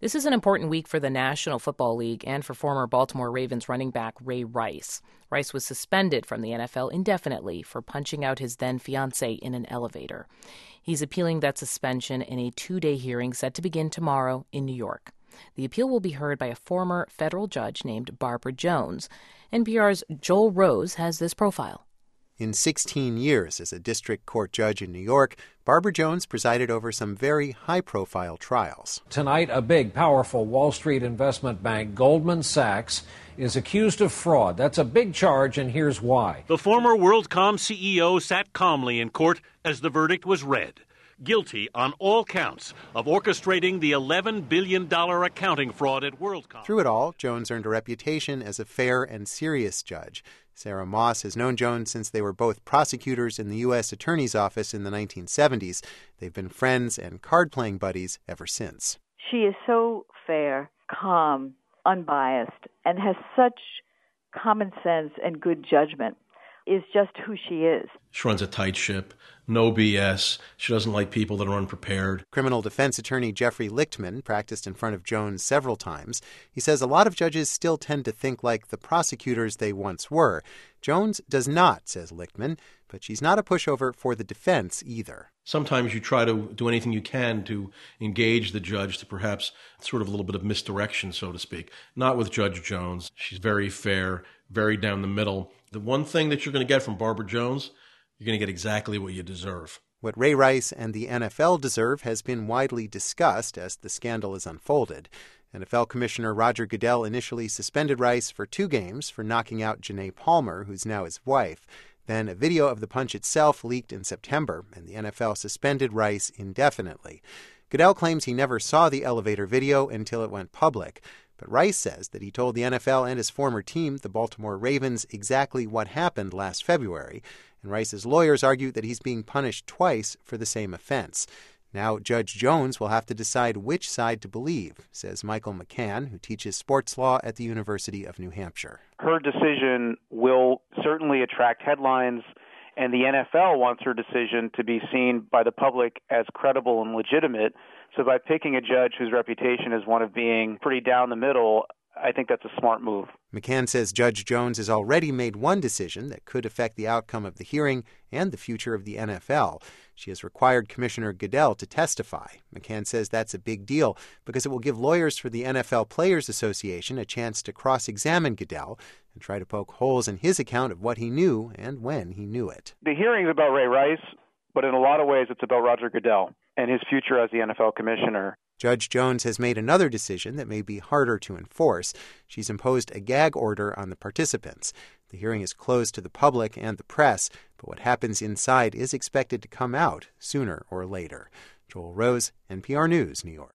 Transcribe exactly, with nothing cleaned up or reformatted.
This is an important week for the National Football League and for former Baltimore Ravens running back Ray Rice. Rice was suspended from the N F L indefinitely for punching out his then-fiancée in an elevator. He's appealing that suspension in a two-day hearing set to begin tomorrow in New York. The appeal will be heard by a former federal judge named Barbara Jones. N P R's Joel Rose has this profile. In sixteen years as a district court judge in New York, Barbara Jones presided over some very high-profile trials. Tonight, a big, powerful Wall Street investment bank, Goldman Sachs, is accused of fraud. That's a big charge, and here's why. The former WorldCom C E O sat calmly in court as the verdict was read. Guilty on all counts of orchestrating the eleven billion dollars accounting fraud at WorldCom. Through it all, Jones earned a reputation as a fair and serious judge. Sarah Moss has known Jones since they were both prosecutors in the U S Attorney's Office in the nineteen seventies. They've been friends and card-playing buddies ever since. She is so fair, calm, unbiased, and has such common sense and good judgment. Is just who she is. She runs a tight ship, no B S. She doesn't like people that are unprepared. Criminal defense attorney Jeffrey Lichtman practiced in front of Jones several times. He says a lot of judges still tend to think like the prosecutors they once were. Jones does not, says Lichtman, but she's not a pushover for the defense either. Sometimes you try to do anything you can to engage the judge to perhaps sort of a little bit of misdirection, so to speak. Not with Judge Jones. She's very fair, very down the middle. The one thing that you're going to get from Barbara Jones, you're going to get exactly what you deserve. What Ray Rice and the N F L deserve has been widely discussed as the scandal has unfolded. N F L Commissioner Roger Goodell initially suspended Rice for two games for knocking out Janae Palmer, who's now his wife. Then a video of the punch itself leaked in September, and the N F L suspended Rice indefinitely. Goodell claims he never saw the elevator video until it went public. But Rice says that he told the N F L and his former team, the Baltimore Ravens, exactly what happened last February. And Rice's lawyers argue that he's being punished twice for the same offense. Now Judge Jones will have to decide which side to believe, says Michael McCann, who teaches sports law at the University of New Hampshire. Her decision will certainly attract headlines, and the N F L wants her decision to be seen by the public as credible and legitimate. So by picking a judge whose reputation is one of being pretty down the middle, I think that's a smart move. McCann says Judge Jones has already made one decision that could affect the outcome of the hearing and the future of the N F L. She has required Commissioner Goodell to testify. McCann says that's a big deal because it will give lawyers for the N F L Players Association a chance to cross-examine Goodell and try to poke holes in his account of what he knew and when he knew it. The hearing is about Ray Rice, but in a lot of ways it's about Roger Goodell and his future as the N F L commissioner. Judge Jones has made another decision that may be harder to enforce. She's imposed a gag order on the participants. The hearing is closed to the public and the press, but what happens inside is expected to come out sooner or later. Joel Rose, N P R News, New York.